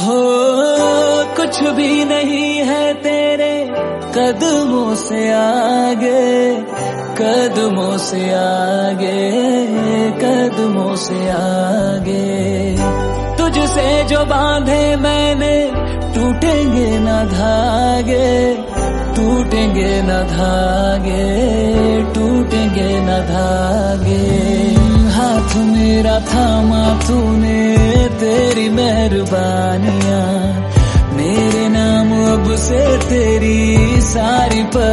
हो कुछ भी नहीं है तेरे कदमों से आगे, कदमों से आगे, कदमों से आगे। तुझसे जो बांधे मैंने टूटेंगे न धागे, टूटेंगे न धागे, टूटेंगे न धागे। हाथ मेरा थामा तूने, तेरी मेहरबानियां, मेरे नाम अब से तेरी सारी